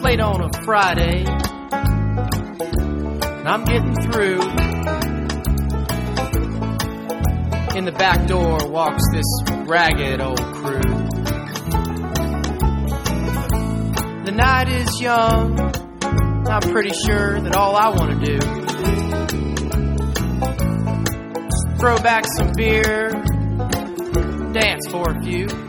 late on a Friday, and I'm getting through. In the back door walks this ragged old crew. The night is young, I'm pretty sure that all I want to do is throw back some beer, dance for a few.